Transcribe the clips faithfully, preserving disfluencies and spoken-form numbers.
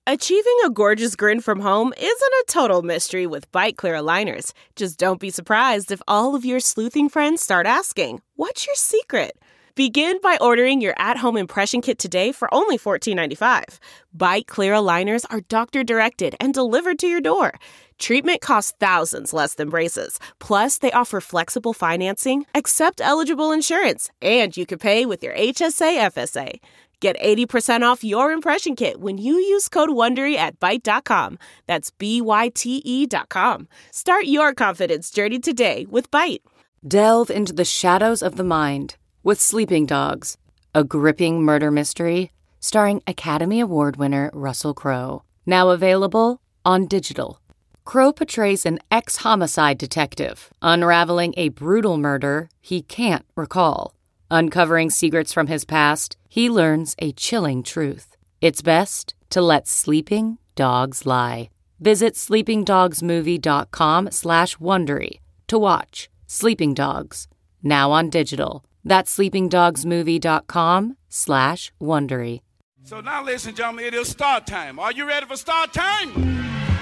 Achieving a gorgeous grin from home isn't a total mystery with Byte Clear aligners. Just don't be surprised if all of your sleuthing friends start asking, "What's your secret?" Begin by ordering your at-home impression kit today for only fourteen ninety-five. Byte Clear aligners are doctor-directed and delivered to your door. Treatment costs thousands less than braces. Plus, they offer flexible financing, accept eligible insurance, and you can pay with your H S A F S A. Get eighty percent off your impression kit when you use code WONDERY at byte dot com. That's B Y T E dot com. Start your confidence journey today with Byte. Delve into the shadows of the mind with Sleeping Dogs, a gripping murder mystery starring Academy Award winner Russell Crowe. Now available on digital. Crowe portrays an ex-homicide detective unraveling a brutal murder he can't recall. Uncovering secrets from his past, he learns a chilling truth. It's best to let sleeping dogs lie. Visit sleepingdogsmovie.com slash Wondery to watch Sleeping Dogs, now on digital. That's sleepingdogsmovie.com slash Wondery. So now, ladies and gentlemen, it is start time. Are you ready for start time?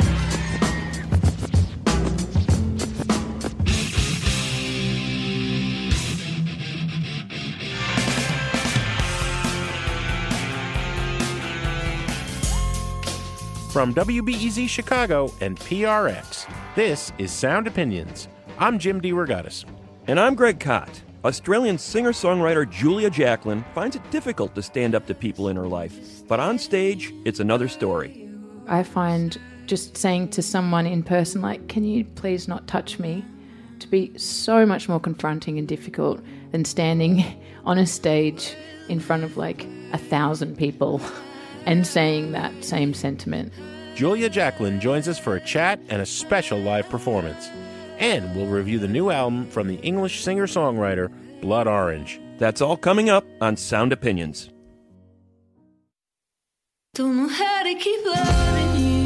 From W B E Z Chicago and P R X, this is Sound Opinions. I'm Jim DeRogatis. And I'm Greg Kot. Australian singer-songwriter Julia Jacklin finds it difficult to stand up to people in her life. But on stage, it's another story. I find just saying to someone in person, like, can you please not touch me, to be so much more confronting and difficult than standing on a stage in front of like a thousand people and saying that same sentiment. Julia Jacklin joins us for a chat and a special live performance. And we'll review the new album from the English singer-songwriter Blood Orange. That's all coming up on Sound Opinions. Don't know how to keep loving you.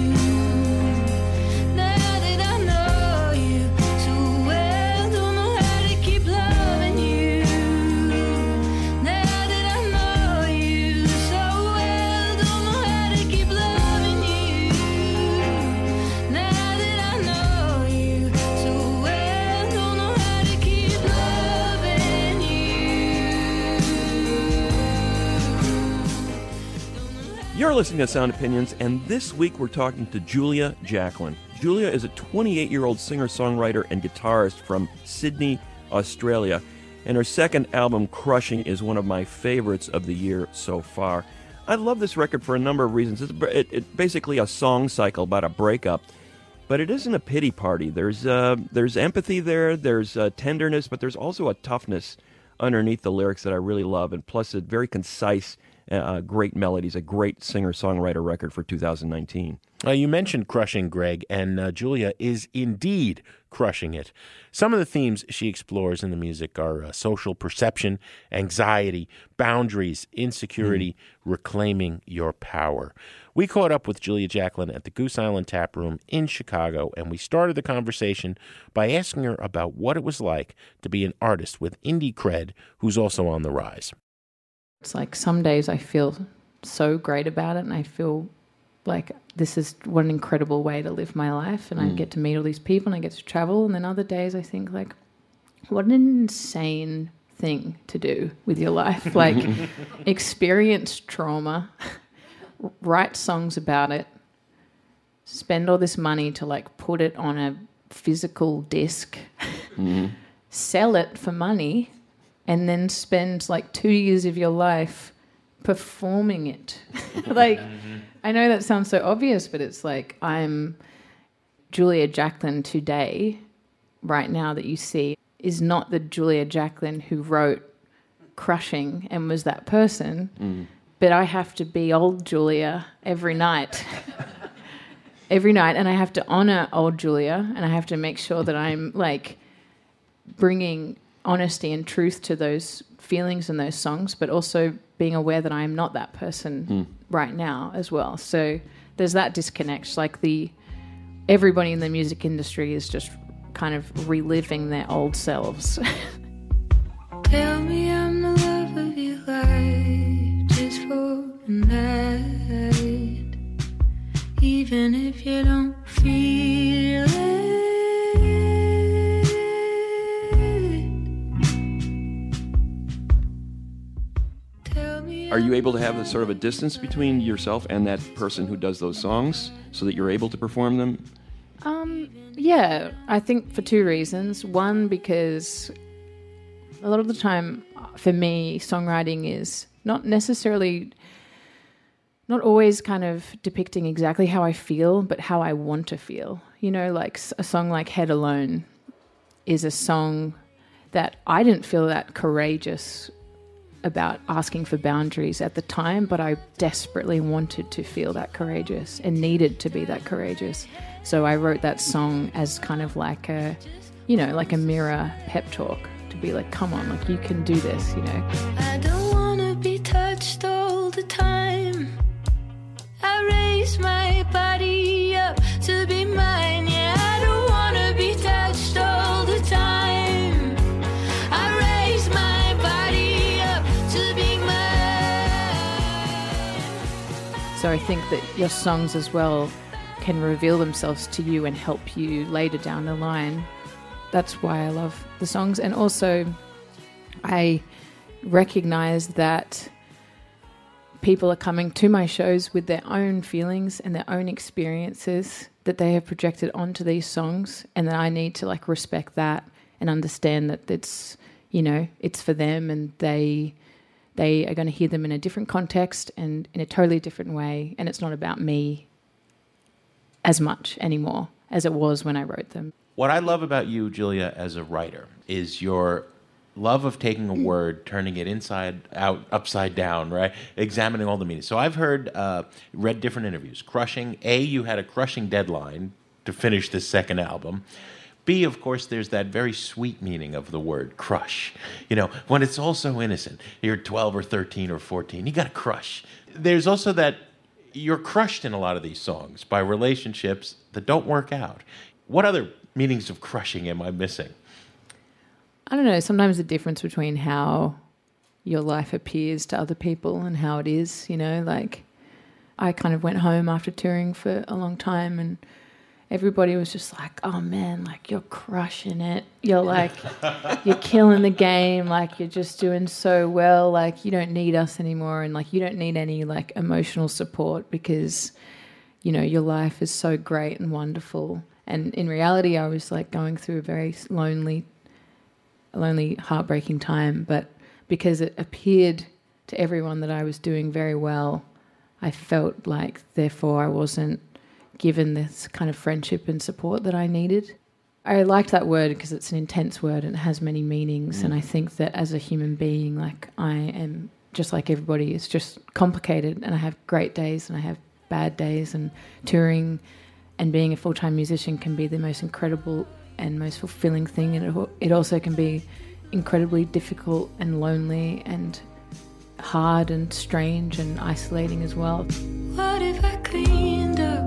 You're listening to Sound Opinions, and this week we're talking to Julia Jacklin. Julia is a twenty-eight-year-old singer-songwriter and guitarist from Sydney, Australia, and her second album, Crushing, is one of my favorites of the year so far. I love this record for a number of reasons. It's it, it, basically a song cycle about a breakup, but it isn't a pity party. There's uh, there's empathy there, there's uh, tenderness, but there's also a toughness underneath the lyrics that I really love, and plus a very concise Uh, great melodies, a great singer-songwriter record for two thousand nineteen. Uh, you mentioned Crushing, Greg, and uh, Julia is indeed crushing it. Some of the themes she explores in the music are uh, social perception, anxiety, boundaries, insecurity, mm. reclaiming your power. We caught up with Julia Jacklin at the Goose Island Tap Room in Chicago, and we started the conversation by asking her about what it was like to be an artist with indie cred who's also on the rise. It's like some days I feel so great about it and I feel like this is what an incredible way to live my life, and mm. I get to meet all these people and I get to travel, and then other days I think like, what an insane thing to do with your life. Like experience trauma, write songs about it, spend all this money to like put it on a physical disc, mm. sell it for money, and then spend like two years of your life performing it. Like, I know that sounds so obvious, but it's like I'm Julia Jacklin today, right now, that you see is not the Julia Jacklin who wrote Crushing and was that person, mm. but I have to be old Julia every night. every night, and I have to honour old Julia, and I have to make sure that I'm like bringing honesty and truth to those feelings and those songs, but also being aware that I am not that person mm. right now as well. So there's that disconnect. Like the everybody in the music industry is just kind of reliving their old selves. Tell me I'm the love of your life, just for a night. even if you don't feel it. Tell me Are you able to have a sort of a distance between yourself and that person who does those songs so that you're able to perform them? Um, yeah, I think for two reasons. One, because a lot of the time for me, songwriting is not necessarily, not always kind of depicting exactly how I feel, but how I want to feel. You know, like a song like Head Alone is a song that I didn't feel that courageous about asking for boundaries at the time, but I desperately wanted to feel that courageous and needed to be that courageous. So I wrote that song as kind of like a, you know, like a mirror pep talk to be like, come on, like you can do this, you know. I don't wanna be touched all the time. I raise my body up to be mine. Yeah, I don't wanna be touched all the time. I raise my body up to be mine. So I think that your songs as well can reveal themselves to you and help you later down the line. That's why I love the songs. And also I recognize that people are coming to my shows with their own feelings and their own experiences that they have projected onto these songs, and that I need to like respect that and understand that it's, you know, it's for them, and they they are going to hear them in a different context and in a totally different way, and it's not about me as much anymore as it was when I wrote them. What I love about you, Julia, as a writer, is your love of taking a word, turning it inside out, upside down, right? Examining all the meanings. So I've heard, uh, read different interviews. Crushing, A, you had a crushing deadline to finish this second album. B, of course, there's that very sweet meaning of the word crush. You know, when it's all so innocent, you're twelve or thirteen or fourteen, you got to crush. There's also that you're crushed in a lot of these songs by relationships that don't work out. What other meanings of crushing am I missing? I don't know, sometimes the difference between how your life appears to other people and how it is, you know, like I kind of went home after touring for a long time and everybody was just like, oh man, like you're crushing it. You're like, you're killing the game. Like you're just doing so well. Like you don't need us anymore. And like, you don't need any like emotional support because, you know, your life is so great and wonderful. And in reality, I was like going through a very lonely, lonely, heartbreaking time. But because it appeared to everyone that I was doing very well, I felt like therefore I wasn't given this kind of friendship and support that I needed. I liked that word because it's an intense word and it has many meanings. Mm. And I think that as a human being, like I am just like everybody, it's just complicated, and I have great days and I have bad days, and touring and being a full-time musician can be the most incredible and most fulfilling thing. And it, it also can be incredibly difficult and lonely and hard and strange and isolating as well. What if I cleaned up?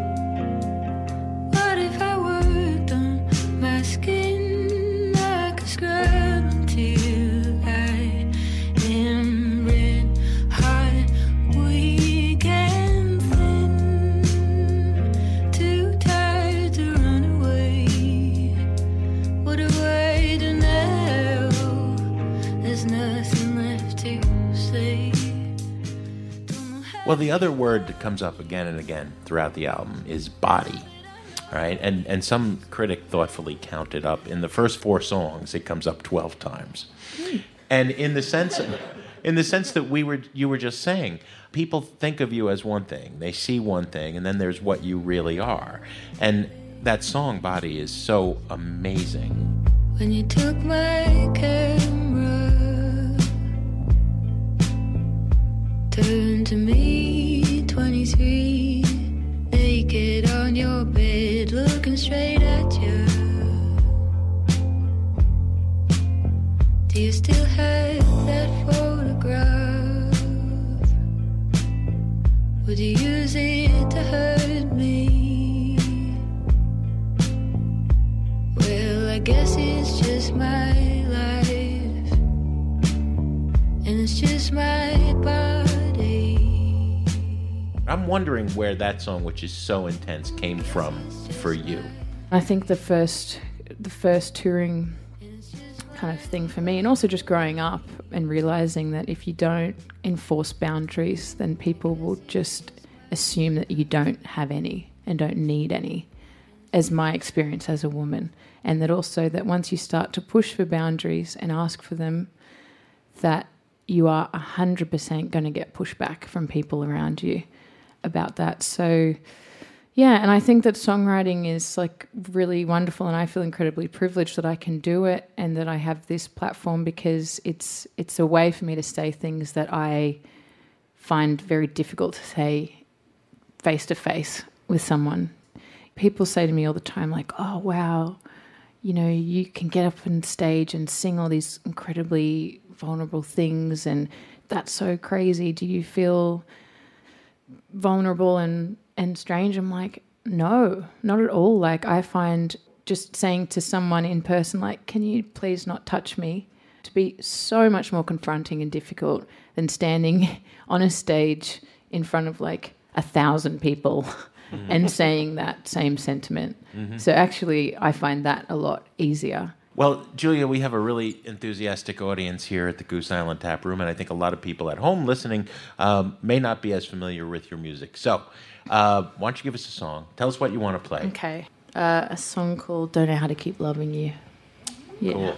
What if I worked on my skin like a scrub until I am red hot, weak and thin, too tired to run away? What if I do now? There's nothing left to say. Well, the other word that comes up again and again throughout the album is body, right? And and some critic thoughtfully counted up in the first four songs it comes up twelve times. Mm. And in the sense in the sense that we were you were just saying, people think of you as one thing. They see one thing, and then there's what you really are. And that song Body is so amazing. When you took my camera, turn to me, twenty-three, naked on your bed, looking straight at you. Do you still have that photograph? Would you use it to hurt me? Well, I guess it's just my life, and it's just my body. I'm wondering where that song, which is so intense, came from for you. I think the first, the first touring kind of thing for me, and also just growing up and realizing that if you don't enforce boundaries, then people will just assume that you don't have any and don't need any, as my experience as a woman. And that also that once you start to push for boundaries and ask for them, that you are one hundred percent going to get pushback from people around you about that. So, yeah, and I think that songwriting is like really wonderful, and I feel incredibly privileged that I can do it and that I have this platform, because it's it's a way for me to say things that I find very difficult to say face to face with someone. People say to me all the time, like, oh, wow, you know, you can get up on stage and sing all these incredibly vulnerable things, and that's so crazy. Do you feel vulnerable and, and strange? I'm like, no, not at all. Like, I find just saying to someone in person, like, can you please not touch me, to be so much more confronting and difficult than standing on a stage in front of like a thousand people mm-hmm. and saying that same sentiment. Mm-hmm. So actually, I find that a lot easier. Well, Julia, we have a really enthusiastic audience here at the Goose Island Tap Room, and I think a lot of people at home listening um, may not be as familiar with your music. So uh, why don't you give us a song? Tell us what you want to play. Okay. Uh, a song called Don't Know How to Keep Loving You. Yeah. Cool.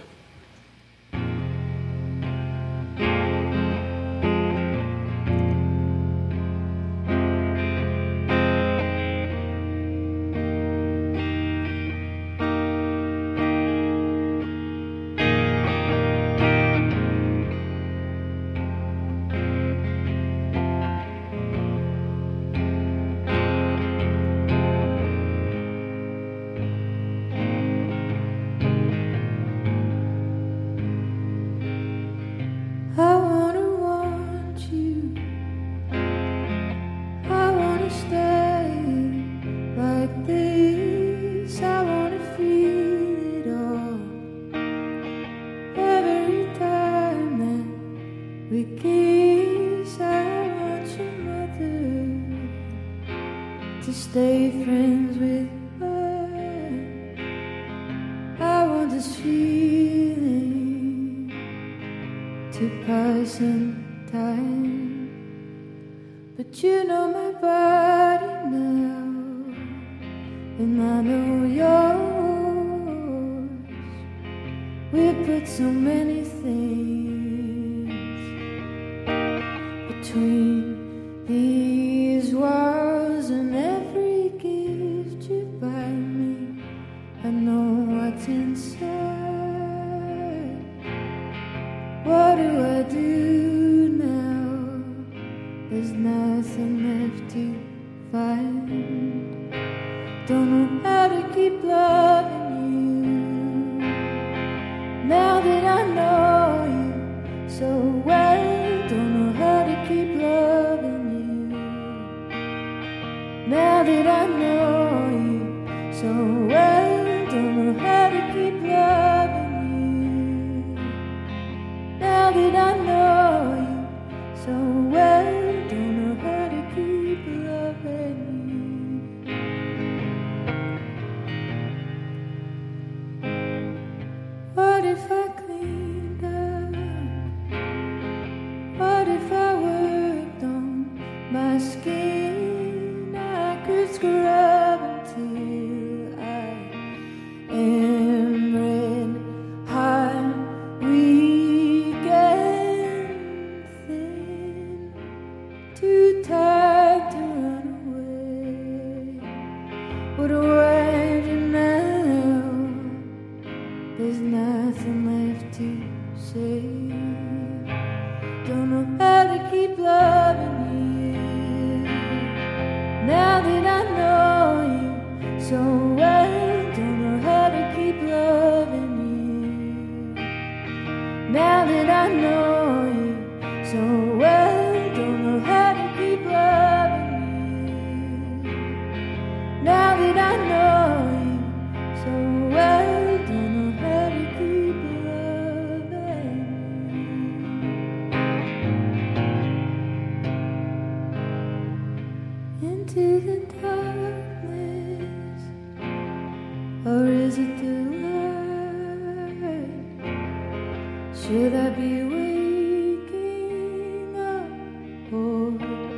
be waking up or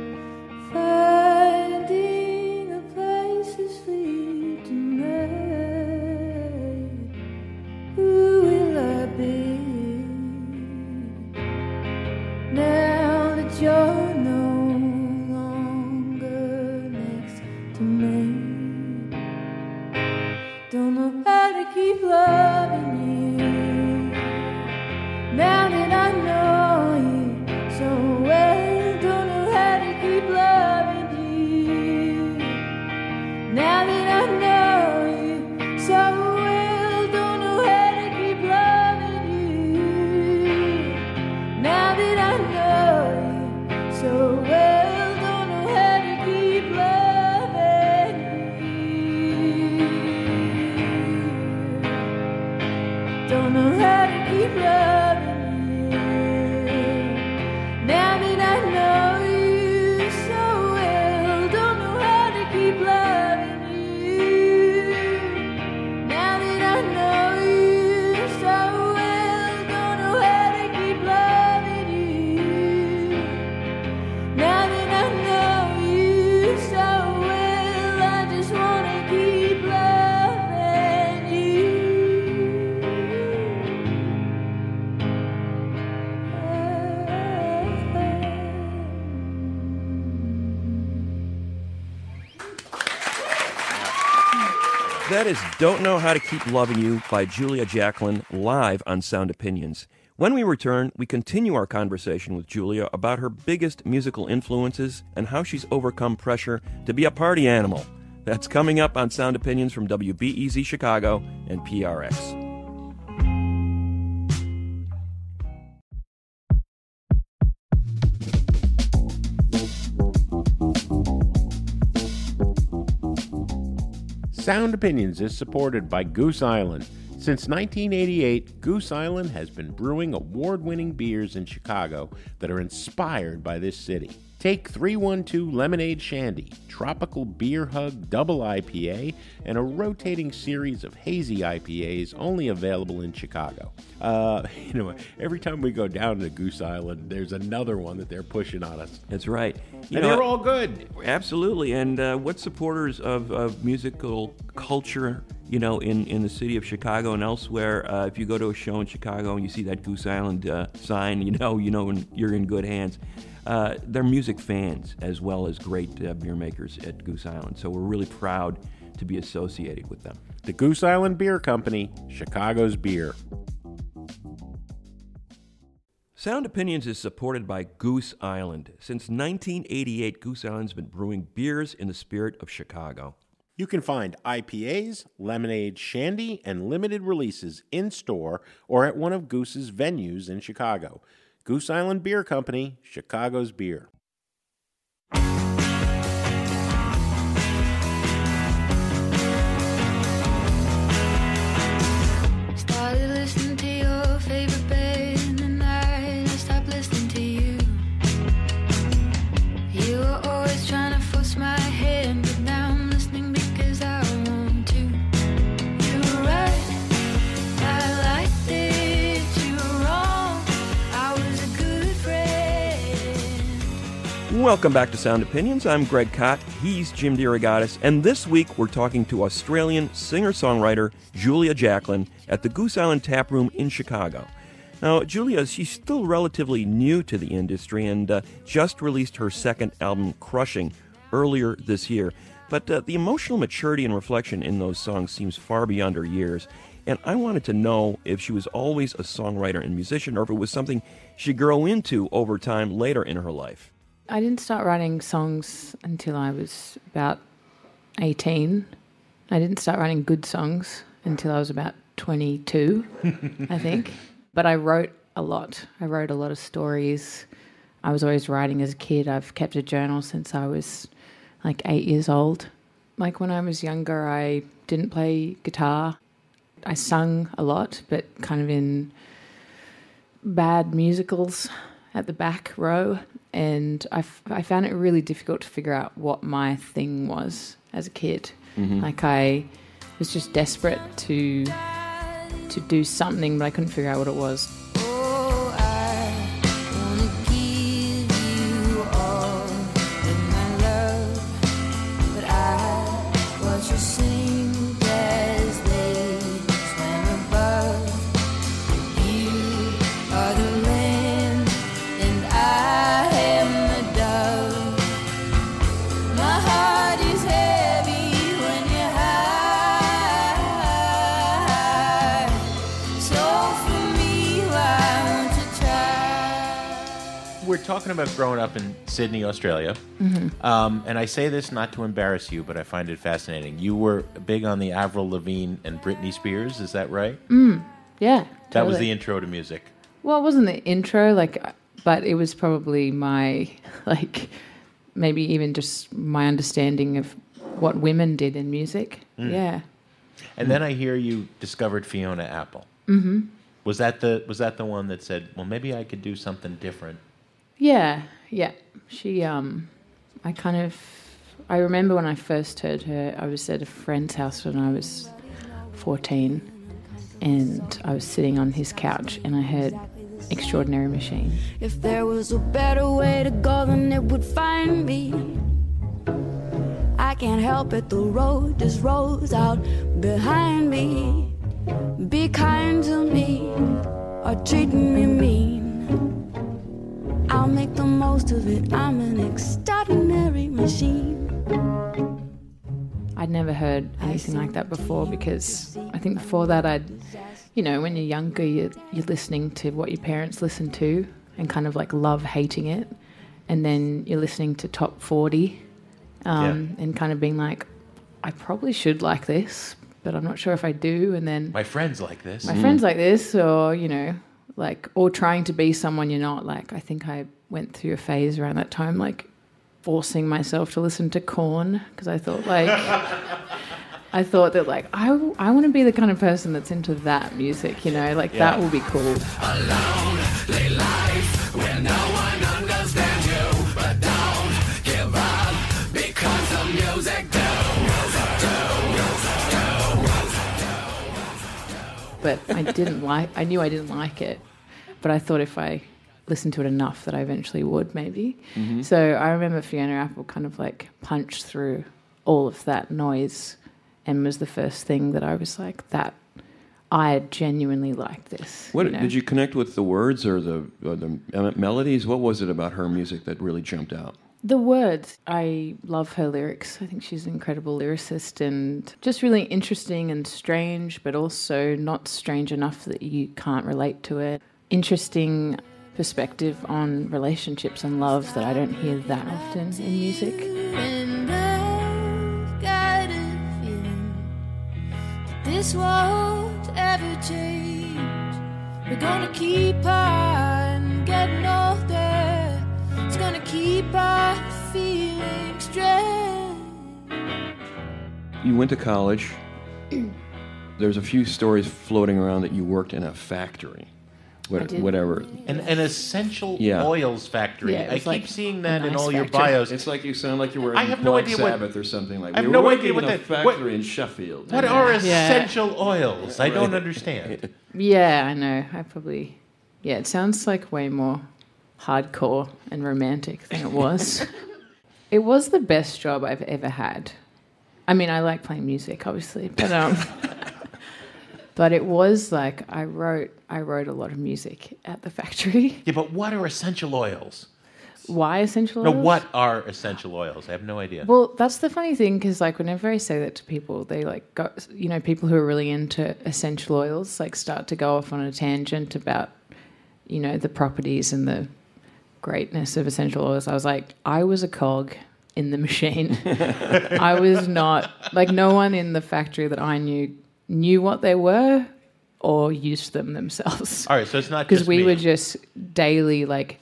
finding a place to sleep tonight? Who will I be now that you're no longer next to me? Don't know how to keep loving you now that I know you so well. Don't know how to keep loving you now that I know you so well. Don't know how to keep loving you now that I know you so well. Don't know how to keep loving you. Don't know how to keep loving you now that I know you so well. Don't know how to keep loving you now that I know you so well. Don't know how to keep loving you now that I know you so well. I just wanna keep loving you. That is Don't Know How to Keep Loving You by Julia Jacklin, live on Sound Opinions. When we return, we continue our conversation with Julia about her biggest musical influences and how she's overcome pressure to be a party animal. That's coming up on Sound Opinions from W B E Z Chicago and P R X. Sound Opinions is supported by Goose Island. Since nineteen eighty-eight, Goose Island has been brewing award-winning beers in Chicago that are inspired by this city. Take three one two Lemonade Shandy, Tropical Beer Hug Double I P A, and a rotating series of hazy I P As only available in Chicago. Uh, you know, every time we go down to Goose Island, there's another one that they're pushing on us. That's right. You and know, they're all good. Absolutely. And uh, what supporters of, of musical culture, you know, in, in the city of Chicago and elsewhere, uh, if you go to a show in Chicago and you see that Goose Island uh, sign, you know, you know you're in good hands. Uh, they're music fans as well as great uh, beer makers at Goose Island. So we're really proud to be associated with them. The Goose Island Beer Company, Chicago's beer. Sound Opinions is supported by Goose Island. Since nineteen eighty-eight, Goose Island's been brewing beers in the spirit of Chicago. You can find I P As, lemonade, shandy, and limited releases in-store or at one of Goose's venues in Chicago. Goose Island Beer Company, Chicago's beer. Started listening to your favorite band and I stopped listening to you. You were always trying to force my hand, but now I'm listening because I want to. You were right, I liked it. You were wrong, I was a good friend. Welcome back to Sound Opinions. I'm Greg Kot. He's Jim DeRogatis. And this week we're talking to Australian singer-songwriter Julia Jacklin at the Goose Island Tap Room in Chicago. Now, Julia, she's still relatively new to the industry and uh, just released her second album, Crushing, earlier this year. But uh, the emotional maturity and reflection in those songs seems far beyond her years. And I wanted to know if she was always a songwriter and musician or if it was something she grew into over time later in her life. I didn't start writing songs until I was about eighteen. I didn't start writing good songs until I was about twenty-two, I think. But I wrote a lot. I wrote a lot of stories. I was always writing as a kid. I've kept a journal since I was like eight years old. Like when I was younger, I didn't play guitar. I sung a lot, but kind of in bad musicals at the back row. And I, f- I found it really difficult to figure out what my thing was as a kid. Mm-hmm. Like I was just desperate to to do something, but I couldn't figure out what it was. Oh, I talking about growing up in Sydney, Australia. Mm-hmm. Um, and I say this not to embarrass you, but I find it fascinating. You were big on the Avril Lavigne and Britney Spears, is that right? Mm, yeah. That was totally. the intro to music. Well, it wasn't the intro, like, but it was probably my, like, maybe even just my understanding of what women did in music. Mm. Yeah. And then I hear you discovered Fiona Apple. Mm-hmm. Was that the was that the one that said, well, maybe I could do something different? Yeah, yeah. She, um, I kind of, I remember when I first heard her, I was at a friend's house when I was fourteen, and I was sitting on his couch, and I heard Extraordinary Machine. If there was a better way to go, then it would find me. I can't help it, the road just rolls out behind me. Be kind to me, or treating me mean. I'll make the most of it, I'm an extraordinary machine. I'd never heard anything like that before, because I think before that I'd, you know, when you're younger, you're, you're listening to what your parents listen to and kind of like love hating it. And then you're listening to Top forty um, yeah. and kind of being like, I probably should like this, but I'm not sure if I do. And then my friends like this. My mm. friends like this, or, you know, like, or trying to be someone you're not. Like, I think I went through a phase around that time, like, forcing myself to listen to Korn, because I thought, like, I thought that, like, I, I want to be the kind of person that's into that music, you know, like, yeah. that will be cool. A lonely life where no one understands you, but don't give up because the music do. But I didn't like, I knew I didn't like it, but I thought if I listened to it enough that I eventually would, maybe. Mm-hmm. So I remember Fiona Apple kind of like punched through all of that noise and was the first thing that I was like, that I genuinely like this. What you know? Did you connect with the words or the, or the melodies? What was it about her music that really jumped out? The words. I love her lyrics. I think she's an incredible lyricist and just really interesting and strange, but also not strange enough that you can't relate to it. Interesting perspective on relationships and love that I don't hear that often in music. And I've got a feeling that this won't ever change. We're gonna keep on getting older. It's gonna keep on feeling strange. You went to college. There's a few stories floating around that you worked in a factory. What, whatever. An, an essential yeah. oils factory. Yeah, I keep like seeing that nice in all factory. your bios. It's like you sound like you were in I have no Black idea Sabbath what, or something like that. I have We no were idea working what in a the, factory what, in Sheffield. What are Yeah. essential oils? I don't understand. Yeah, I know. I probably... Yeah, it sounds like way more hardcore and romantic than it was. It was the best job I've ever had. I mean, I like playing music, obviously, but um, but it was like I wrote I wrote a lot of music at the factory. Yeah, but what are essential oils? Why essential No, oils? what are essential oils? I have no idea. Well, that's the funny thing, because like whenever I say that to people, they like go, you know, people who are really into essential oils like start to go off on a tangent about, you know, the properties and the greatness of essential oils. I was like, I was a cog in the machine. I was not, like, no one in the factory that I knew knew what they were or used them themselves. All right, so it's not because just we me. were just daily like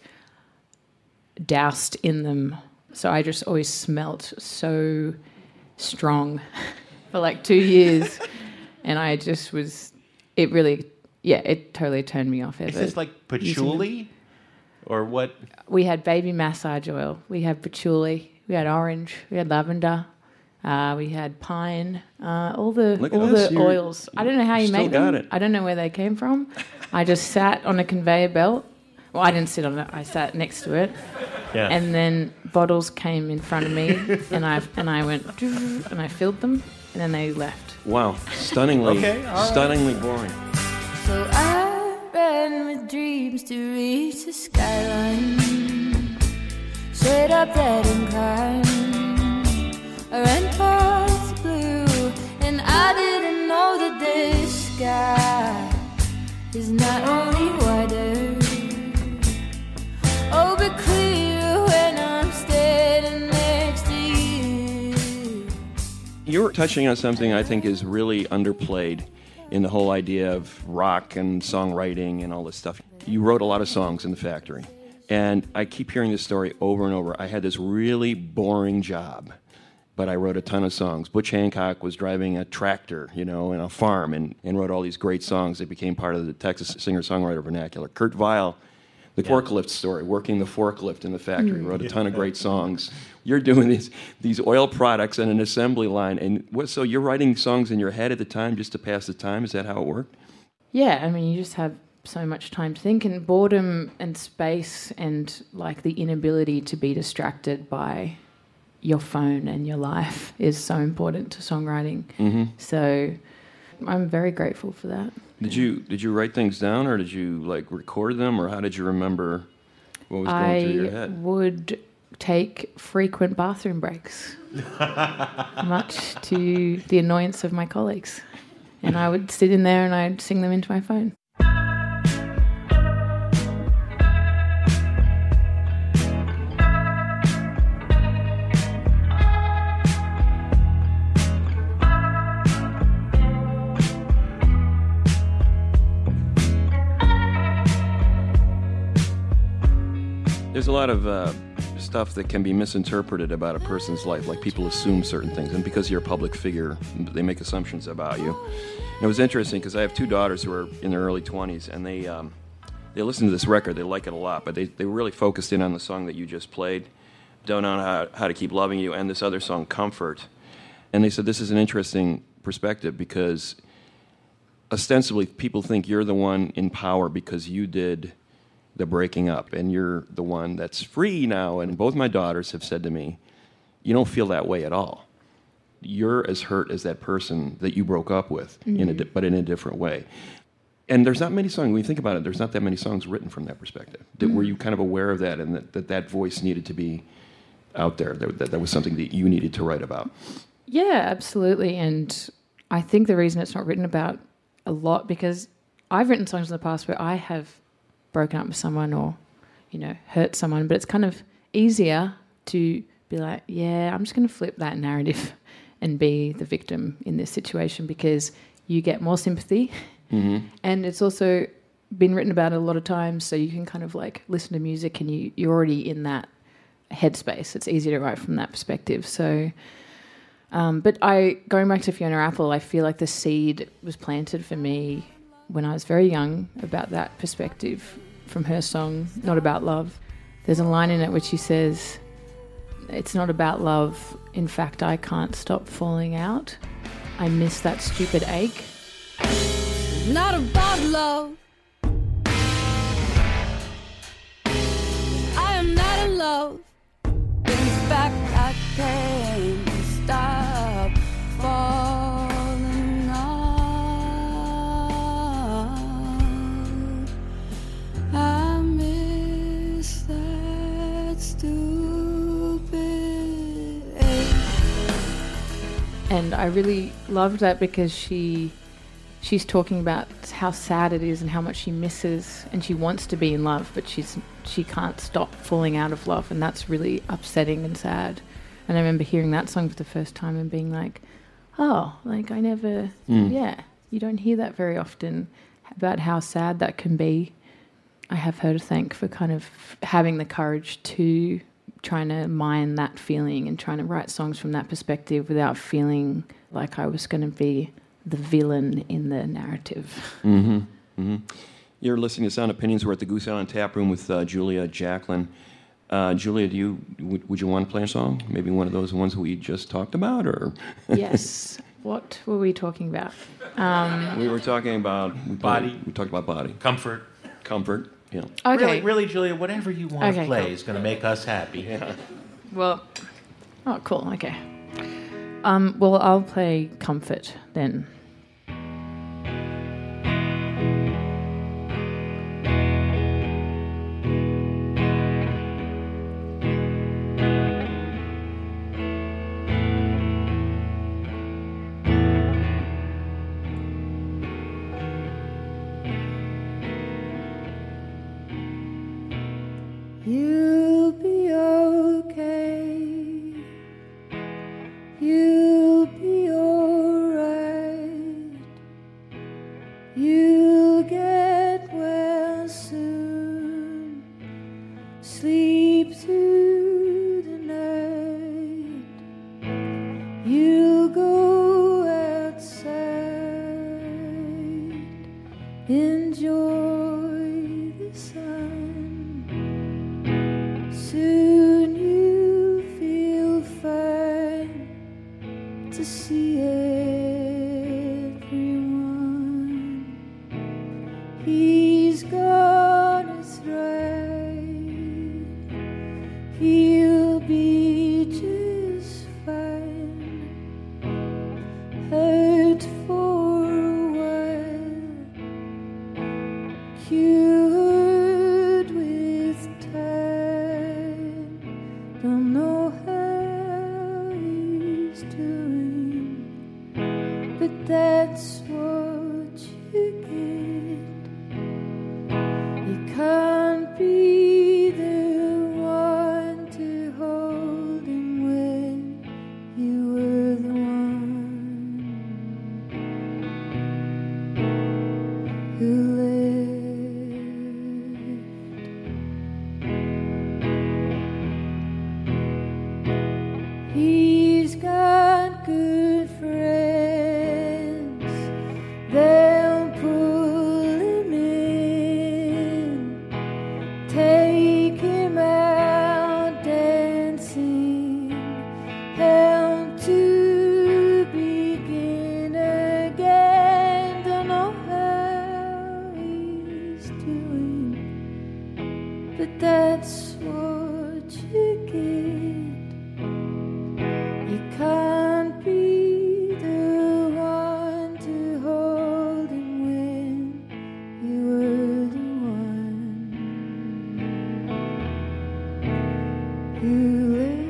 doused in them. So I just always smelt so strong for like two years, and I just was. It really, yeah, it totally turned me off. Is this like patchouli, or what? We had baby massage oil. We had patchouli. We had orange. We had lavender. Uh, we had pine. Uh, all the Look at all us, the you're- oils. I don't know how you you still make got them. it. I don't know where they came from. I just sat on a conveyor belt. Well, I didn't sit on it. I sat next to it. Yeah. And then bottles came in front of me, and I and I went and I filled them, and then they left. Wow, stunningly, Okay, all right. stunningly boring. So I ran with dreams to reach the skyline, straight up that incline. I ran towards the blue, and I didn't know that this sky is not only wider, oh, but clear. You're touching on something I think is really underplayed in the whole idea of rock and songwriting and all this stuff. You wrote a lot of songs in the factory. And I keep hearing this story over and over. I had this really boring job, but I wrote a ton of songs. Butch Hancock was driving a tractor, you know, in a farm and, and wrote all these great songs that became part of the Texas singer-songwriter vernacular. Kurt Weill, the yeah. forklift story, working the forklift in the factory, wrote a ton of great songs. You're doing these these oil products and an assembly line. And what? So you're writing songs in your head at the time just to pass the time? Is that how it worked? Yeah, I mean, you just have so much time to think, and boredom and space and like the inability to be distracted by your phone and your life is so important to songwriting. Mm-hmm. So I'm very grateful for that. Did you did you write things down, or did you like record them, or how did you remember what was going I through your head? I would take frequent bathroom breaks, much to the annoyance of my colleagues. And I would sit in there and I'd sing them into my phone. There's a lot of uh, stuff that can be misinterpreted about a person's life, like people assume certain things, and because you're a public figure, they make assumptions about you. And it was interesting because I have two daughters who are in their early twenties, and they um, they listen to this record, they like it a lot, but they, they really focused in on the song that you just played, Don't Know How, How to Keep Loving You, and this other song, Comfort. And they said this is an interesting perspective because ostensibly people think you're the one in power because you did the breaking up, and you're the one that's free now. And both my daughters have said to me, you don't feel that way at all. You're as hurt as that person that you broke up with, mm-hmm. in a di- but in a different way. And there's not many songs, when you think about it, there's not that many songs written from that perspective. Did, mm-hmm. Were you kind of aware of that, and that that, that voice needed to be out there, that, that that was something that you needed to write about? Yeah, absolutely. And I think the reason it's not written about a lot, because I've written songs in the past where I have broken up with someone or, you know, hurt someone, but it's kind of easier to be like, yeah, I'm just going to flip that narrative and be the victim in this situation because you get more sympathy. Mm-hmm. And it's also been written about a lot of times, so you can kind of like listen to music and you, you're already in that headspace. It's easy to write from that perspective. So, um, but I, going back to Fiona Apple, I feel like the seed was planted for me when I was very young about that perspective from her song, Not About Love. There's a line in it which she says, it's not about love. In fact, I can't stop falling out. I miss that stupid ache. Not about love. I am not in love. In fact, I can't stop falling out. I miss that stupid ache. And I really loved that because she she's talking about how sad it is and how much she misses, and she wants to be in love, but she's she can't stop falling out of love, and that's really upsetting and sad. And I remember hearing that song for the first time and being like, oh, like I never, mm. yeah, you don't hear that very often about how sad that can be. I have her to thank for kind of having the courage to trying to mine that feeling and trying to write songs from that perspective without feeling like I was going to be the villain in the narrative. Mm-hmm. Mm-hmm. You're listening to Sound Opinions. We're at the Goose Island Tap Room with uh, Julia Jacklin. Uh, Julia, do you would, would you want to play a song? Maybe one of those ones we just talked about, or? Yes. What were we talking about? Um, we were talking about we body. Played, we talked about body, comfort, comfort. Yeah. Okay. Really, really, Julia, whatever you want okay, to play cool. is going to make us happy. Yeah. Well, oh, cool. Okay. Um, well, I'll play Comfort then. You'll be okay. You'll be go outside, enjoy the sun. Soon you'll feel fine to see everyone. He's gonna thrive. He'll be just fine. Hurt for a while, cured with time. Don't know how he's doing, but that's what you get. You can't be the one to hold him when you were the one who left. He's got good friends. They'll pull him in, take him out dancing, help to begin again. Don't know how he's doing, but that's what you get. You can't be the one to hold him when you were the one who left.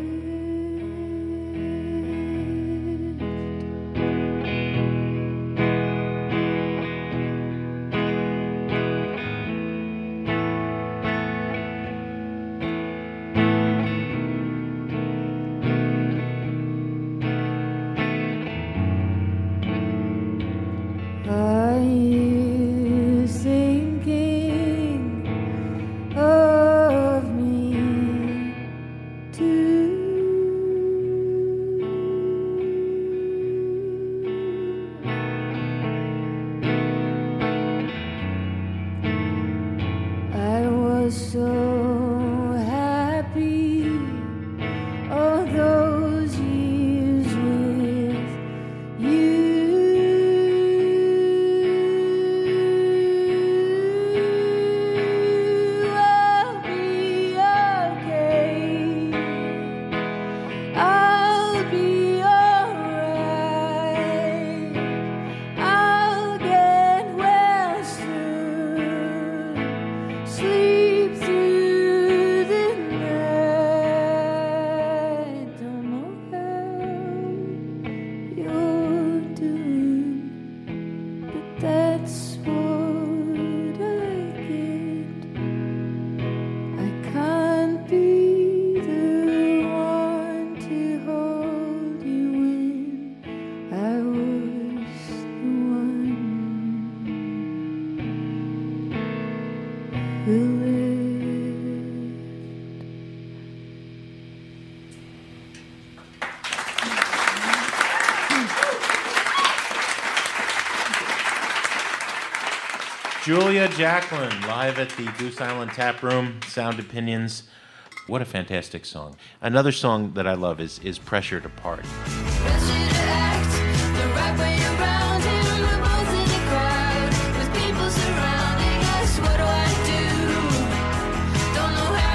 Are you thinking of me too? I was so happy all those years with you. I'll be okay. I'll be alright. I'll get well soon. Sleep through the night. Don't know how you're doing, but that's what I get. I can't be the one to hold you when I was the one who left. Julia Jacklin, live at the Goose Island Tap Room, Sound Opinions. What a fantastic song. Another song that I love is, is Pressure to Party. Pressure to act the right way around him. We're both in a crowd with people surrounding us. What do I do? Don't know how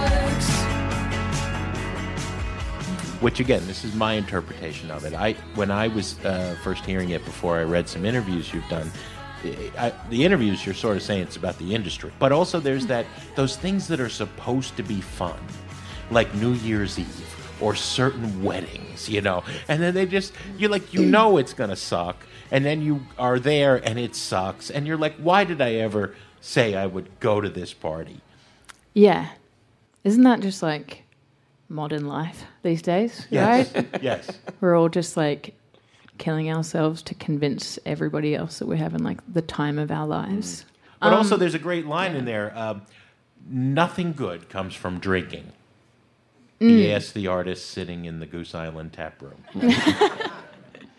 it works. Which again, this is my interpretation of it. I when I was uh, first hearing it before I read some interviews you've done, I, the interviews you're sort of saying it's about the industry, but also there's that those things that are supposed to be fun, like New Year's Eve or certain weddings, you know, and then they just you're like you know it's gonna suck, and then you are there and it sucks, and you're like, why did I ever say I would go to this party? Yeah. Isn't that just like modern life these days, Yes, right? yes. We're all just like killing ourselves to convince everybody else that we're having like the time of our lives. But Um, also, there's a great line in there. Uh, Nothing good comes from drinking. He Mm. asked the artist sitting in the Goose Island tap room.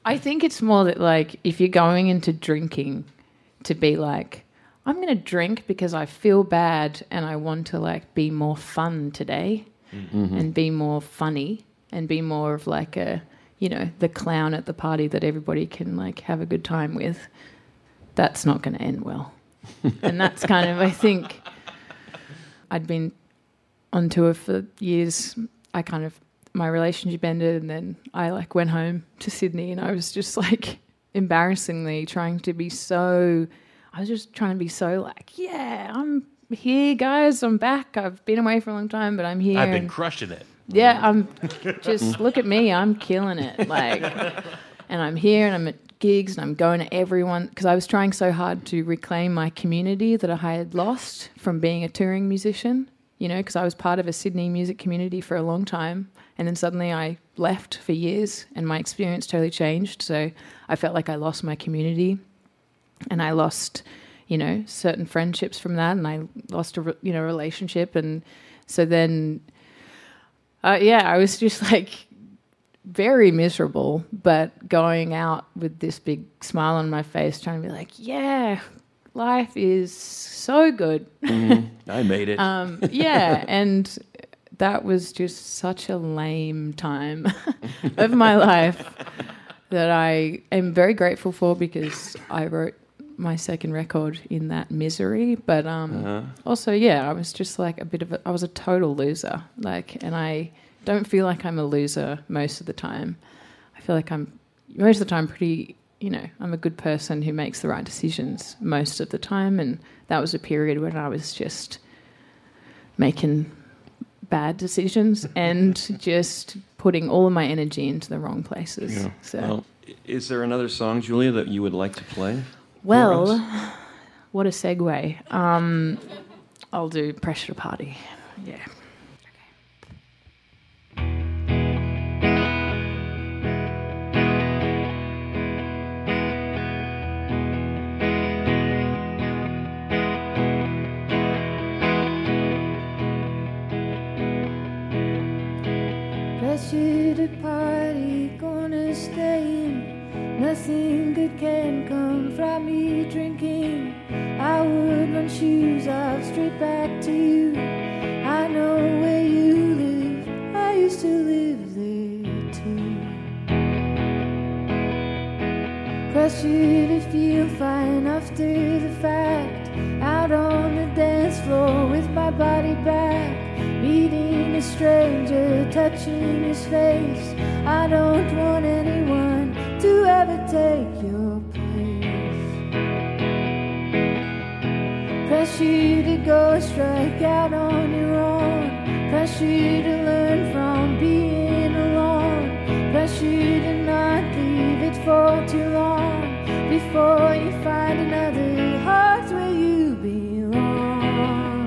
I think it's more that, like, if you're going into drinking to be like, I'm going to drink because I feel bad and I want to, like, be more fun today mm-hmm. and be more funny and be more of, like, a, you know, the clown at the party that everybody can, like, have a good time with, that's not going to end well. And that's kind of, I think, I'd been on tour for years. I kind of, my relationship ended and then I, like, went home to Sydney and I was just, like, embarrassingly trying to be so... I was just trying to be so like, yeah, I'm here, guys. I'm back. I've been away for a long time, but I'm here. I've been and crushing it. Yeah, I'm just look at me. I'm killing it. Like, and I'm here and I'm at gigs and I'm going to everyone because I was trying so hard to reclaim my community that I had lost from being a touring musician, you know, because I was part of a Sydney music community for a long time. And then suddenly I left for years and my experience totally changed. So I felt like I lost my community. And I lost, you know, certain friendships from that, and I lost a, you know, relationship, and so then, uh, yeah, I was just like very miserable, but going out with this big smile on my face, trying to be like, yeah, life is so good. Mm-hmm. I made it. um, yeah, and that was just such a lame time of my life that I am very grateful for because I wrote my second record in that misery, but um uh-huh. also yeah I was just like a bit of a I was a total loser, like, and I don't feel like I'm a loser most of the time. I feel like I'm most of the time pretty, you know, I'm a good person who makes the right decisions most of the time, and that was a period when I was just making bad decisions and just putting all of my energy into the wrong places. Yeah. So well, is there another song, Julia, that you would like to play? Well, what a segue. Um, I'll do Pressure to Party. Yeah. Pressure to party, gonna stay in. Nothing good can come from me drinking. I would run shoes off straight back to you. I know where you live. I used to live there too. Pressure to feel fine after the fact. Out on the dance floor with my body back. Meeting a stranger, touching his face. I don't want anyone to ever take your place. Pressure to go strike out on your own. Pressure to learn from being alone. Pressure to not leave it for too long before you find another heart where you belong.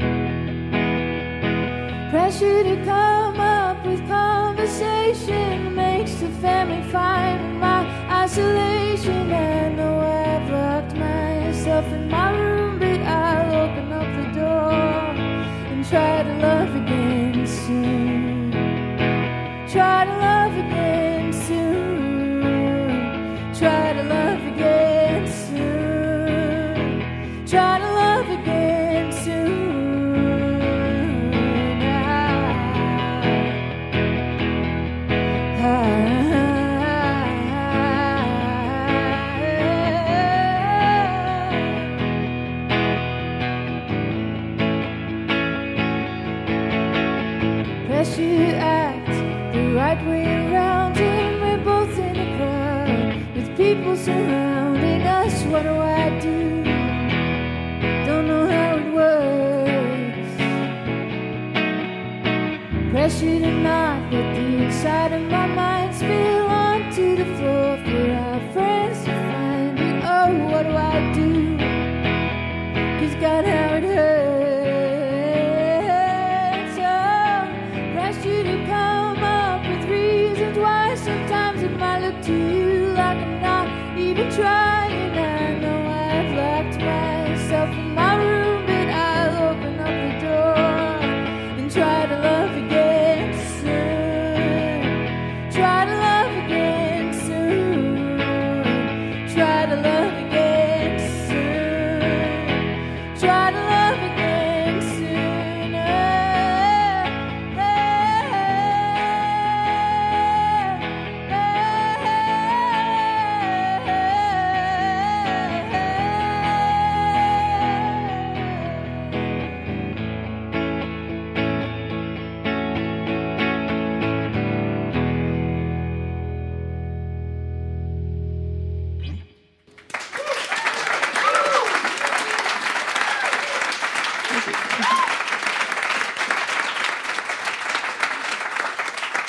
Pressure to come up with conversation makes the family find my isolation. I know I've locked myself in my room, but I'll open up the door and try to love again soon. Try to love again soon. Try to love again soon. Try to love again soon. Pressure act the right way around, and we're both in a crowd with people surrounding us. What do I do? Don't know how it works. Pressure to not let the inside of my mind spill onto the floor for our friends to find it. Oh, what do I do? 'Cause God, how it hurts. Sometimes it might look to you like I'm not even trying. I know I've locked myself in my room, but I'll open up the door and try to love again soon. Try to love again soon.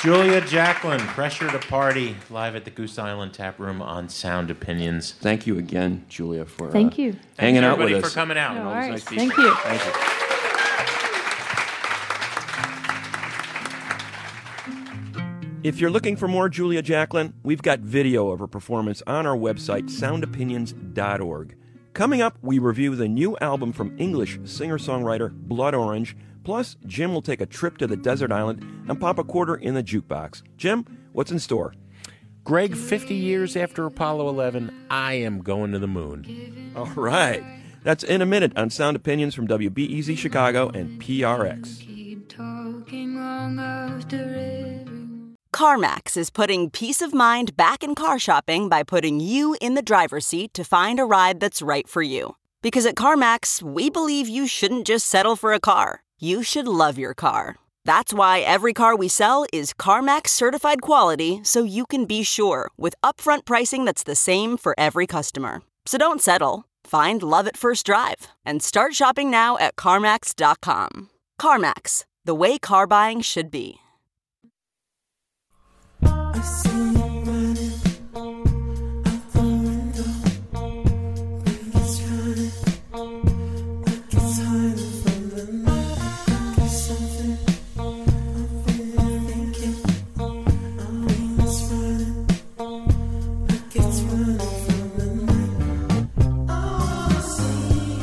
Julia Jacklin, Pressure to Party, live at the Goose Island Tap Room on Sound Opinions. Thank you again, Julia, for Thank uh, you. hanging Thanks, out with everybody, us. for coming out. No and all those worries. nice people. Thank you. Thank you. If you're looking for more Julia Jacklin, we've got video of her performance on our website, sound opinions dot org. Coming up, we review the new album from English singer-songwriter Blood Orange, plus Jim will take a trip to the desert island and pop a quarter in the jukebox. Jim, what's in store? Greg, fifty years after Apollo eleven, I am going to the moon. All right. That's in a minute on Sound Opinions from W B E Z Chicago and P R X. Keep talking long after every CarMax is putting peace of mind back in car shopping by putting you in the driver's seat to find a ride that's right for you. Because at CarMax, we believe you shouldn't just settle for a car. You should love your car. That's why every car we sell is CarMax certified quality, so you can be sure with upfront pricing that's the same for every customer. So don't settle. Find love at first drive and start shopping now at CarMax dot com. CarMax, the way car buying should be. I see you running out the window. Think it's running, like it's hiding from the night. Think it's something I'm really thinking. I mean it's running, like it's running from the night. Oh, I see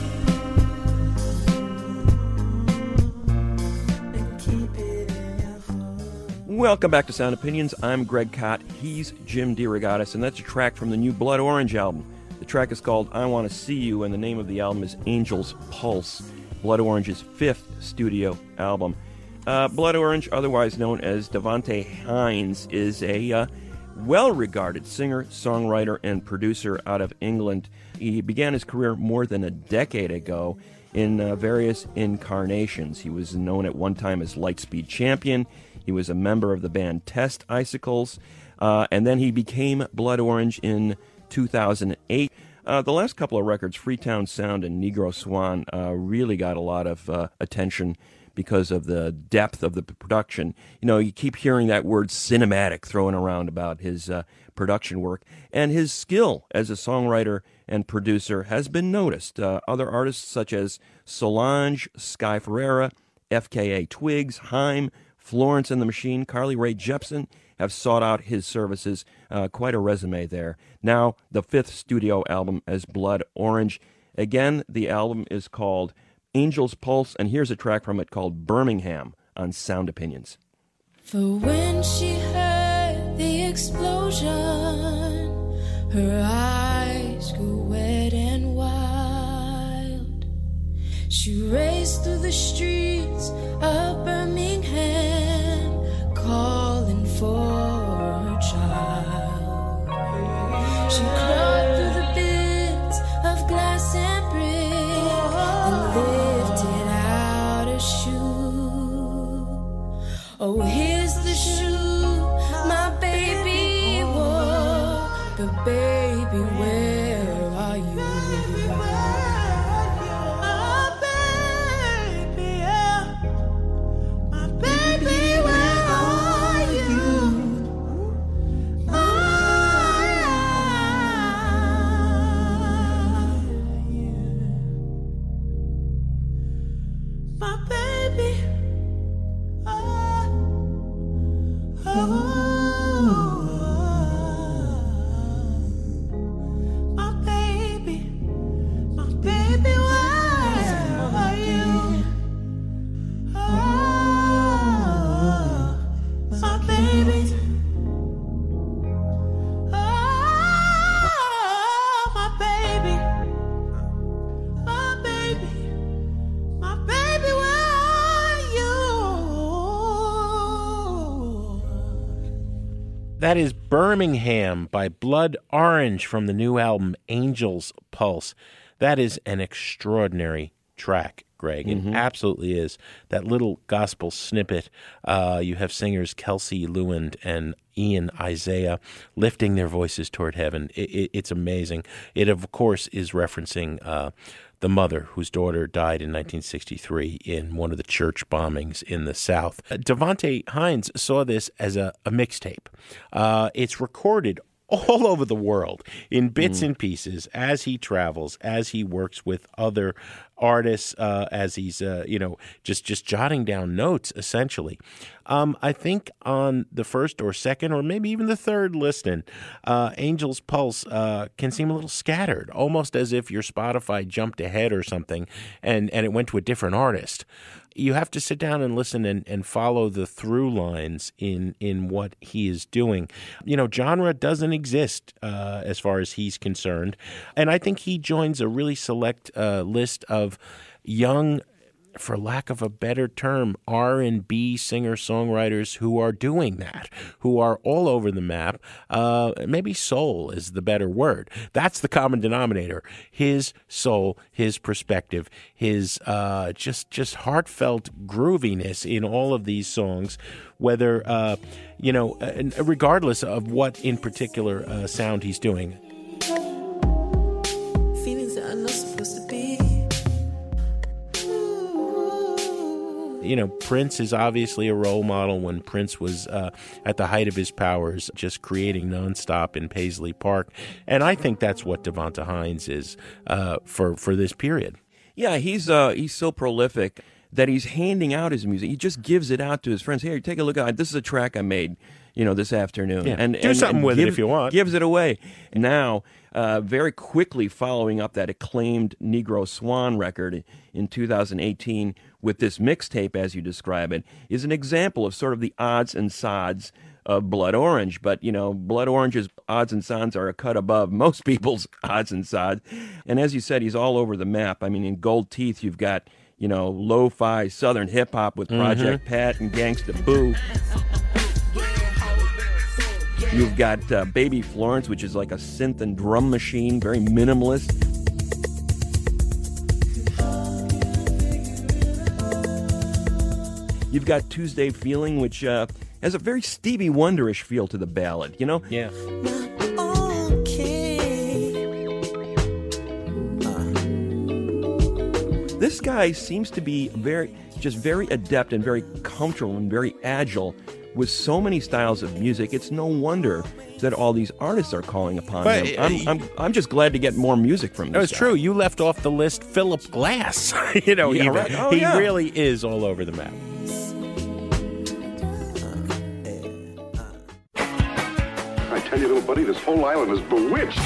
you and keep it in your heart. Welcome back to Sound Opinions. I'm Greg Kot. He's Jim DeRogatis, and that's a track from the new Blood Orange album. The track is called I Want to See You, and the name of the album is Angel's Pulse, Blood Orange's fifth studio album. Uh, Blood Orange, otherwise known as Devontae Hines, is a uh, well-regarded singer, songwriter, and producer out of England. He began his career more than a decade ago in uh, various incarnations. He was known at one time as Lightspeed Champion. He was a member of the band Test Icicles, uh, and then he became Blood Orange in two thousand eight. Uh, the last couple of records, Freetown Sound and Negro Swan, uh, really got a lot of uh, attention because of the depth of the p- production. You know, you keep hearing that word cinematic thrown around about his uh, production work, and his skill as a songwriter and producer has been noticed. Uh, other artists such as Solange, Sky Ferreira, F K A Twigs, Haim, Florence and the Machine, Carly Rae Jepsen have sought out his services. Uh, quite a resume there. Now, the fifth studio album as Blood Orange. Again, the album is called Angel's Pulse, and here's a track from it called Birmingham on Sound Opinions. For when she heard the explosion, her eyes grew wet and wild. She raced through the streets of Birmingham, calling for her child. She crawled through the bits of glass and brick and lifted out a shoe. Oh, here's the shoe my baby wore, but baby, where are you? That is Birmingham by Blood Orange from the new album Angel's Pulse. That is an extraordinary track. Greg. Mm-hmm. It absolutely is. That little gospel snippet. Uh, you have singers Kelsey Lewand and Ian Isaiah lifting their voices toward heaven. It, it, it's amazing. It, of course, is referencing uh, the mother whose daughter died in nineteen sixty-three in one of the church bombings in the South. Uh, Devonte Hines saw this as a, a mixtape. Uh, it's recorded all over the world in bits mm. and pieces as he travels, as he works with other artists, uh, as he's, uh, you know, just, just jotting down notes, essentially. Um, I think on the first or second or maybe even the third listen, uh, Angel's Pulse uh, can seem a little scattered, almost as if your Spotify jumped ahead or something and, and it went to a different artist. You have to sit down and listen and, and follow the through lines in, in what he is doing. You know, genre doesn't exist uh, as far as he's concerned. And I think he joins a really select uh, list of young, for lack of a better term, R and B singer-songwriters who are doing that, who are all over the map. Uh, maybe soul is the better word. That's the common denominator. His soul, his perspective, his uh, just just heartfelt grooviness in all of these songs, whether, uh, you know, regardless of what in particular uh, sound he's doing. Feelings that are not supposed to be. You know, Prince is obviously a role model when Prince was uh, at the height of his powers, just creating nonstop in Paisley Park. And I think that's what Devonte Hines is uh, for, for this period. Yeah, he's uh, he's so prolific that he's handing out his music. He just gives it out to his friends. Here, take a look at it. This is a track I made, you know, this afternoon. Yeah. And, Do and, something and with give, it if you want. Gives it away. Now, uh, very quickly following up that acclaimed Negro Swan record in two thousand eighteen with this mixtape, as you describe it, is an example of sort of the odds and sods of Blood Orange. But, you know, Blood Orange's odds and sods are a cut above most people's odds and sods. And as you said, he's all over the map. I mean, in Gold Teeth, you've got, you know, lo-fi Southern hip-hop with Project mm-hmm. Pat and Gangsta Boo. You've got uh, Baby Florence, which is like a synth and drum machine, very minimalist. You've got Tuesday Feeling, which uh, has a very Stevie Wonder-ish feel to the ballad, you know? Yeah. This guy seems to be very, just very adept and very comfortable and very agile with so many styles of music. It's no wonder that all these artists are calling upon but, him. I'm, I'm, I'm just glad to get more music from this It's guy. true. You left off the list Philip Glass. you know, yeah, he, right. oh, he yeah. really is all over the map. I tell you, little buddy, this whole island is bewitched.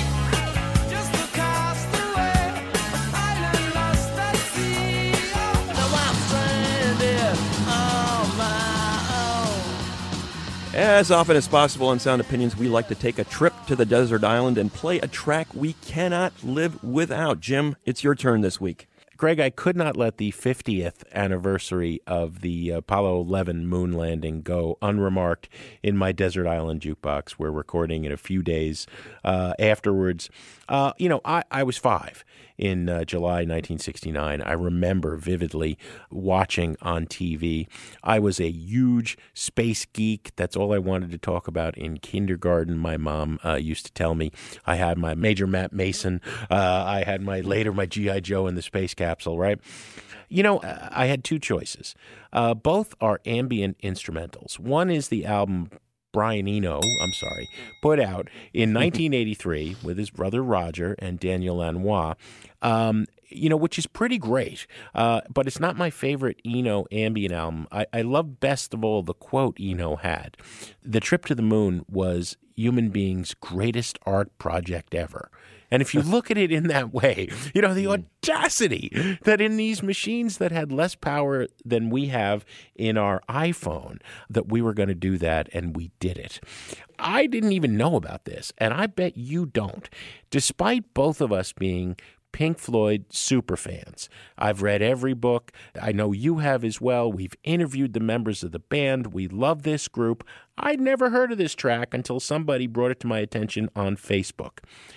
As often as possible on Sound Opinions, we like to take a trip to the desert island and play a track we cannot live without. Jim, it's your turn this week. Greg, I could not let the fiftieth anniversary of the Apollo eleven moon landing go unremarked in my desert island jukebox. We're recording in a few days uh, afterwards. Uh, you know, I, I was five in uh, July nineteen sixty-nine. I remember vividly watching on T V. I was a huge space geek. That's all I wanted to talk about in kindergarten. My mom uh, used to tell me I had my Major Matt Mason. Uh, I had my later my G I. Joe in the space capsule, right? You know, I had two choices. Uh, both are ambient instrumentals. One is the album Brian Eno, I'm sorry, put out in nineteen eighty-three with his brother Roger and Daniel Lanois, um, you know, which is pretty great, uh, but it's not my favorite Eno ambient album. I, I love best of all the quote Eno had. The trip to the moon was human beings' greatest art project ever. And if you look at it in that way, you know, the audacity that in these machines that had less power than we have in our iPhone, that we were going to do that, and we did it. I didn't even know about this, and I bet you don't. Despite both of us being Pink Floyd superfans. I've read every book. I know you have as well. We've interviewed the members of the band. We love this group. I'd never heard of this track until somebody brought it to my attention on Facebook.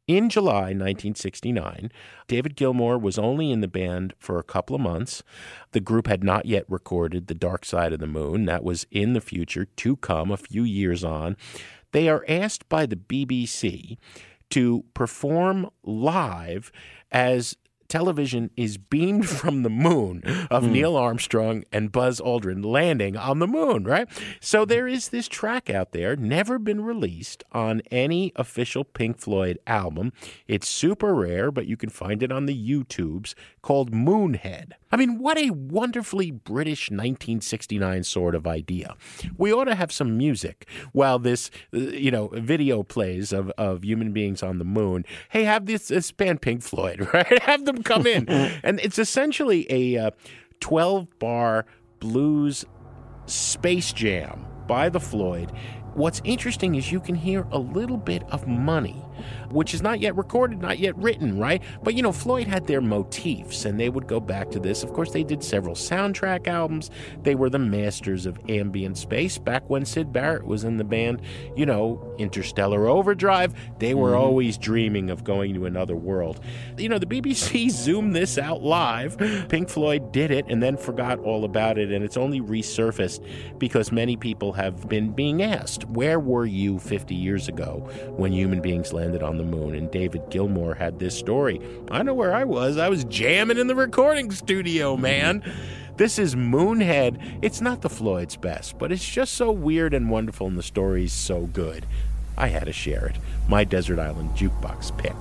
In July nineteen sixty-nine, David Gilmour was only in the band for a couple of months. The group had not yet recorded The Dark Side of the Moon. That was in the future to come, a few years on. They are asked by the B B C to perform live as television is beamed from the moon of mm. Neil Armstrong and Buzz Aldrin landing on the moon, right? So there is this track out there, never been released on any official Pink Floyd album. It's super rare, but you can find it on the YouTubes, called Moonhead. I mean, what a wonderfully British nineteen sixty-nine sort of idea. We ought to have some music while this, uh, you know, video plays of, of human beings on the moon. Hey, have this, this band Pink Floyd, right? Have them come in. And it's essentially a uh, twelve-bar blues space jam by the Floyd. What's interesting is you can hear a little bit of Money, which is not yet recorded, not yet written, right? But, you know, Floyd had their motifs, and they would go back to this. Of course, they did several soundtrack albums. They were the masters of ambient space. Back when Syd Barrett was in the band, you know, Interstellar Overdrive, they were mm-hmm. always dreaming of going to another world. You know, the B B C zoomed this out live. Pink Floyd did it and then forgot all about it, and it's only resurfaced because many people have been being asked, where were you fifty years ago when human beings landed on the moon? And David Gilmour had this story. I know where I was. I was jamming in the recording studio, man. This is Moonhead. It's not the Floyd's best, but it's just so weird and wonderful, and the story's so good. I had to share it. My Desert Island Jukebox pick.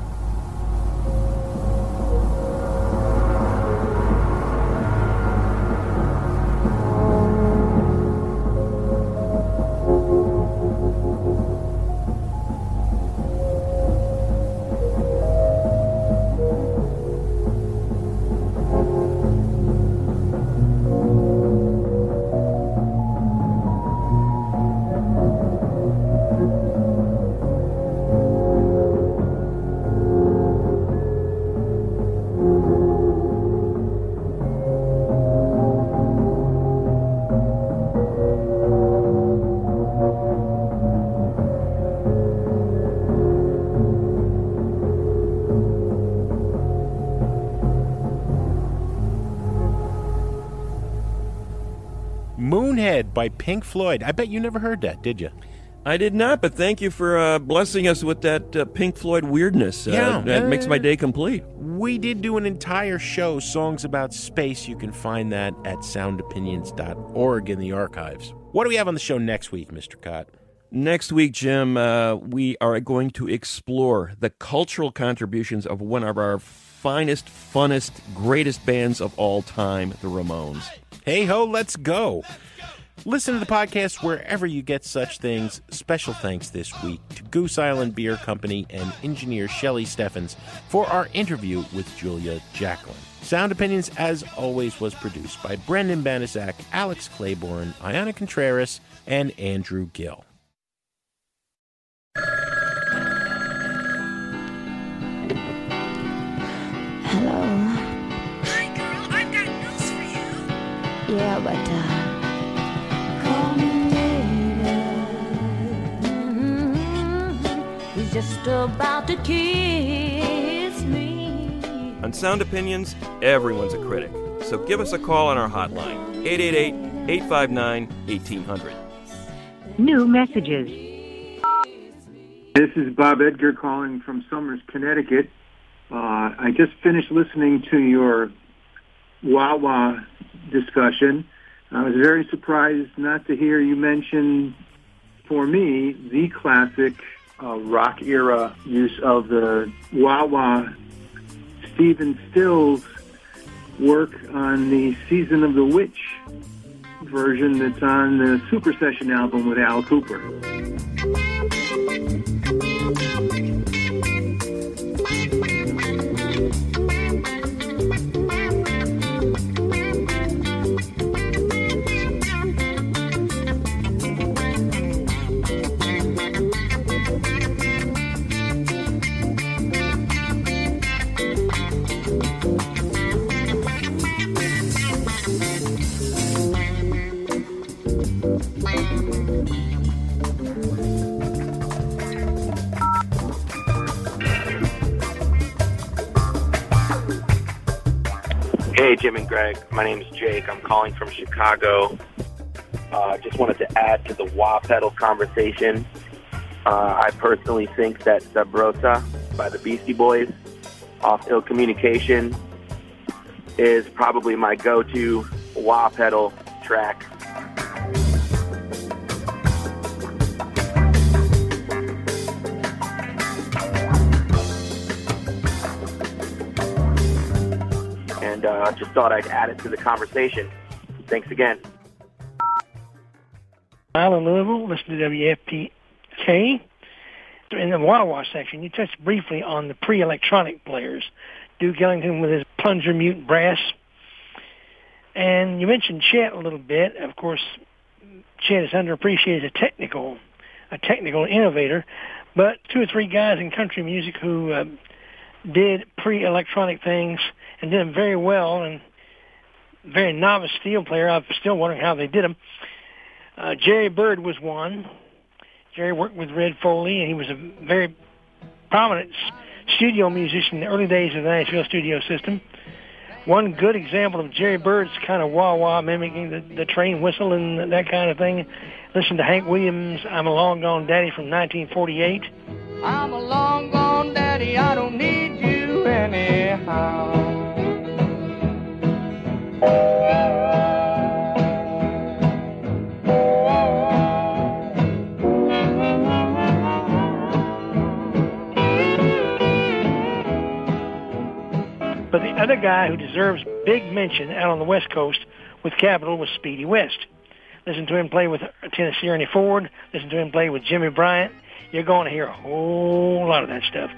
Moonhead by Pink Floyd. I bet you never heard that, did you? I did not, but thank you for uh, blessing us with that uh, Pink Floyd weirdness. Uh, yeah. That uh, makes my day complete. We did do an entire show, Songs About Space. You can find that at sound opinions dot org in the archives. What do we have on the show next week, Mister Cott? Next week, Jim, uh, we are going to explore the cultural contributions of one of our finest, funnest, greatest bands of all time, the Ramones. Hey ho, let's go. Listen to the podcast wherever you get such things. Special thanks this week to Goose Island Beer Company and engineer Shelley Steffens for our interview with Julia Jacklin. Sound Opinions, as always, was produced by Brendan Banaszak, Alex Claiborne, Ayana Contreras, and Andrew Gill. Hello. Hi, girl. I've got news for you. Yeah, but, uh, call me later. Mm-hmm. He's just about to kiss me. On Sound Opinions, everyone's a critic. So give us a call on our hotline, eight eight eight, eight five nine, one eight hundred. New messages. This is Bob Edgar calling from Somers, Connecticut. Uh, I just finished listening to your wah-wah discussion. I was very surprised not to hear you mention, for me, the classic uh, rock era use of the wah-wah. Stephen Stills' work on the Season of the Witch version that's on the Super Session album with Al Cooper. Hey, Jim and Greg. My name is Jake. I'm calling from Chicago. Uh, just wanted to add to the wah pedal conversation. Uh, I personally think that Sabrosa by the Beastie Boys off Ill Communication is probably my go-to wah pedal track. And uh, just thought I'd add it to the conversation. Thanks again. Island, Louisville, listen to W F P K. In the wah-wah section, you touched briefly on the pre-electronic players, Duke Ellington with his plunger mute brass. And you mentioned Chet a little bit. Of course, Chet is underappreciated as a technical, a technical innovator. But two or three guys in country music who uh, did pre-electronic things and did them very well, and very novice steel player. I'm still wondering how they did them. Uh, Jerry Byrd was one. Jerry worked with Red Foley, and he was a very prominent studio musician in the early days of the Nashville studio system. One good example of Jerry Byrd's kind of wah-wah, mimicking the, the train whistle and that kind of thing. Listen to Hank Williams' I'm a Long Gone Daddy from nineteen forty-eight. I'm a long gone daddy, I don't need you anyhow. But the other guy who deserves big mention out on the West Coast with Capitol was Speedy West. Listen to him play with Tennessee Ernie Ford. Listen to him play with Jimmy Bryant. You're going to hear a whole lot of that stuff.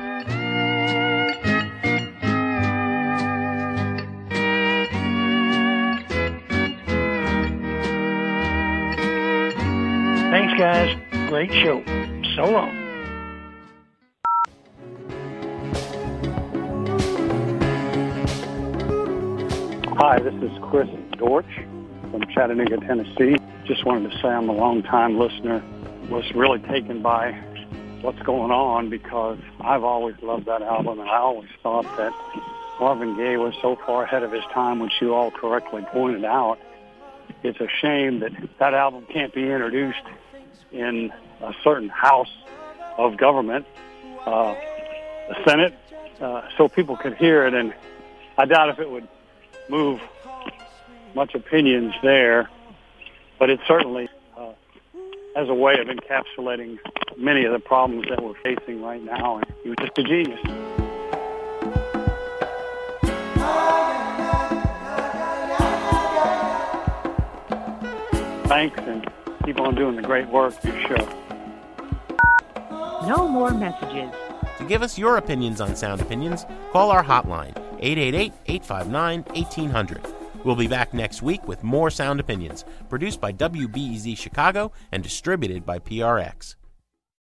Thanks, guys. Great show. So long. Hi, this is Chris Dortch from Chattanooga, Tennessee. Just wanted to say I'm a long-time listener. Was really taken by what's going on because I've always loved that album, and I always thought that Marvin Gaye was so far ahead of his time, which you all correctly pointed out. It's a shame that that album can't be introduced in a certain house of government, uh, the Senate, uh, so people could hear it, and I doubt if it would move much opinions there, but it certainly uh, has a way of encapsulating many of the problems that we're facing right now, and he was just a genius. Thanks, and keep on doing the great work you show. No more messages. To give us your opinions on Sound Opinions, call our hotline, eight eight eight, eight five nine, one eight zero zero. We'll be back next week with more Sound Opinions, produced by W B E Z Chicago and distributed by P R X.